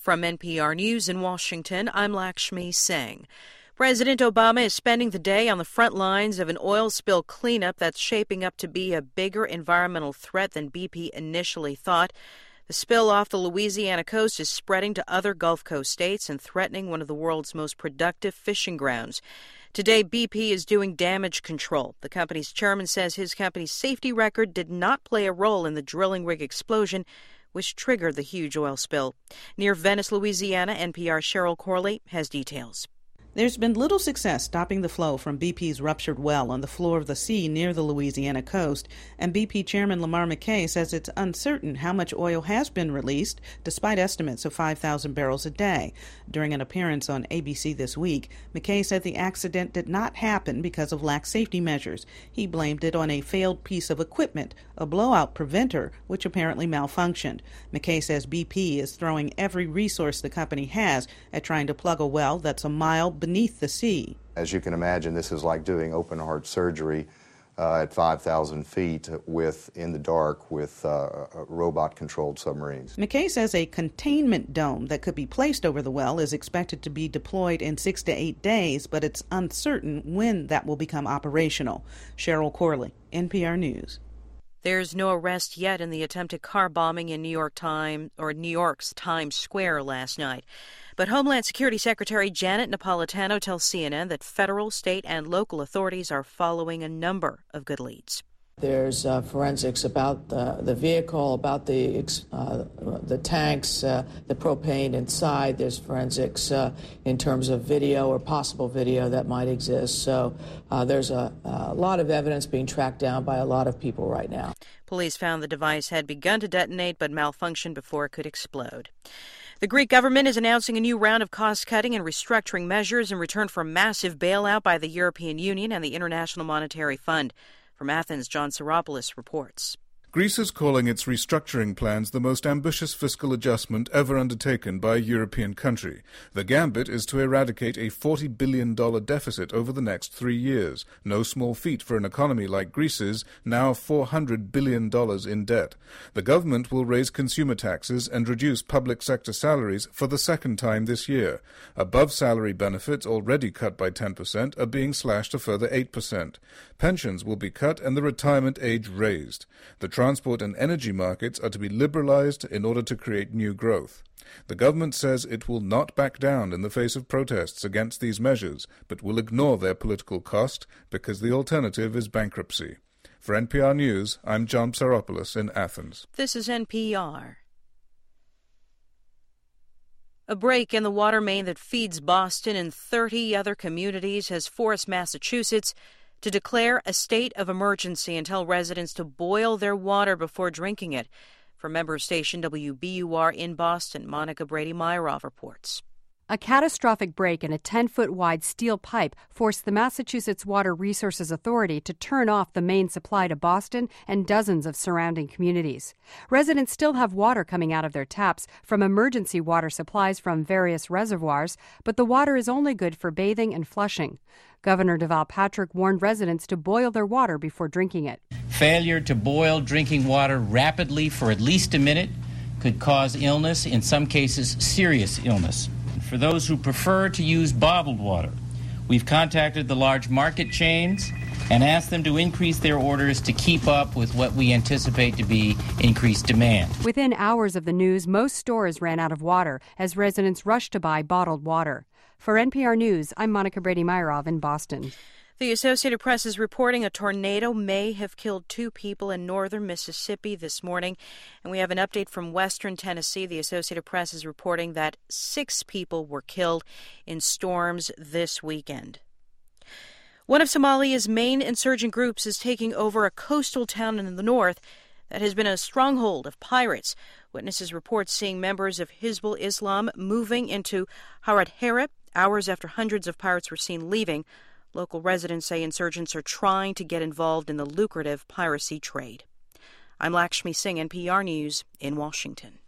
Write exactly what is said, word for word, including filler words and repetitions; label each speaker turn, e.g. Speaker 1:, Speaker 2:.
Speaker 1: From N P R News in Washington, I'm Lakshmi Singh. President Obama is spending the day on the front lines of an oil spill cleanup that's shaping up to be a bigger environmental threat than B P initially thought. The spill off the Louisiana coast is spreading to other Gulf Coast states and threatening one of the world's most productive fishing grounds. Today, B P is doing damage control. The company's chairman says his company's safety record did not play a role in the drilling rig explosion, which triggered the huge oil spill. Near Venice, Louisiana, N P R's Cheryl Corley has details.
Speaker 2: There's been little success stopping the flow from B P's ruptured well on the floor of the sea near the Louisiana coast, and B P Chairman Lamar McKay says it's uncertain how much oil has been released, despite estimates of five thousand barrels a day. During an appearance on A B C this week, McKay said the accident did not happen because of lax safety measures. He blamed it on a failed piece of equipment, a blowout preventer, which apparently malfunctioned. McKay says B P is throwing every resource the company has at trying to plug a well that's a mile beneath the sea.
Speaker 3: As you can imagine, this is like doing open heart surgery uh, at five thousand feet with in the dark with uh, robot-controlled submarines.
Speaker 2: McKay says a containment dome that could be placed over the well is expected to be deployed in six to eight days, but it's uncertain when that will become operational. Cheryl Corley, N P R News.
Speaker 1: There's no arrest yet in the attempted car bombing in New York Times or New York's Times Square last night. But Homeland Security Secretary Janet Napolitano tells C N N that federal, state, and local authorities are following a number of good leads.
Speaker 4: There's uh, forensics about the, the vehicle, about the uh, the tanks, uh, the propane inside. There's forensics uh, in terms of video or possible video that might exist. So uh, there's a, a lot of evidence being tracked down by a lot of people right now.
Speaker 1: Police found the device had begun to detonate but malfunctioned before it could explode. The Greek government is announcing a new round of cost-cutting and restructuring measures in return for a massive bailout by the European Union and the International Monetary Fund. From Athens, John Saropoulos reports.
Speaker 5: Greece is calling its restructuring plans the most ambitious fiscal adjustment ever undertaken by a European country. The gambit is to eradicate a forty billion dollars deficit over the next three years. No small feat for an economy like Greece's, now four hundred billion dollars in debt. The government will raise consumer taxes and reduce public sector salaries for the second time this year. Above-salary benefits, already cut by ten percent, are being slashed a further eight percent. Pensions will be cut and the retirement age raised. The transport and energy markets are to be liberalized in order to create new growth. The government says it will not back down in the face of protests against these measures, but will ignore their political cost because the alternative is bankruptcy. For N P R News, I'm John Saropoulos in Athens.
Speaker 1: This is N P R. A break in the water main that feeds Boston and thirty other communities has forced Massachusetts to declare a state of emergency and tell residents to boil their water before drinking it. From member station W B U R in Boston, Monica Brady-Meyerov reports.
Speaker 6: A catastrophic break in a ten-foot-wide steel pipe forced the Massachusetts Water Resources Authority to turn off the main supply to Boston and dozens of surrounding communities. Residents still have water coming out of their taps from emergency water supplies from various reservoirs, but the water is only good for bathing and flushing. Governor Deval Patrick warned residents to boil their water before drinking it.
Speaker 7: Failure to boil drinking water rapidly for at least a minute could cause illness, in some cases serious illness. For those who prefer to use bottled water, we've contacted the large market chains and asked them to increase their orders to keep up with what we anticipate to be increased demand.
Speaker 6: Within hours of the news, most stores ran out of water as residents rushed to buy bottled water. For N P R News, I'm Monica Brady-Meyerov in Boston.
Speaker 1: The Associated Press is reporting a tornado may have killed two people in northern Mississippi this morning. And we have an update from western Tennessee. The Associated Press is reporting that six people were killed in storms this weekend. One of Somalia's main insurgent groups is taking over a coastal town in the north that has been a stronghold of pirates. Witnesses report seeing members of Hizbul Islam moving into Harad Harib hours after hundreds of pirates were seen leaving. Local residents say insurgents are trying to get involved in the lucrative piracy trade. I'm Lakshmi Singh, N P R News in Washington.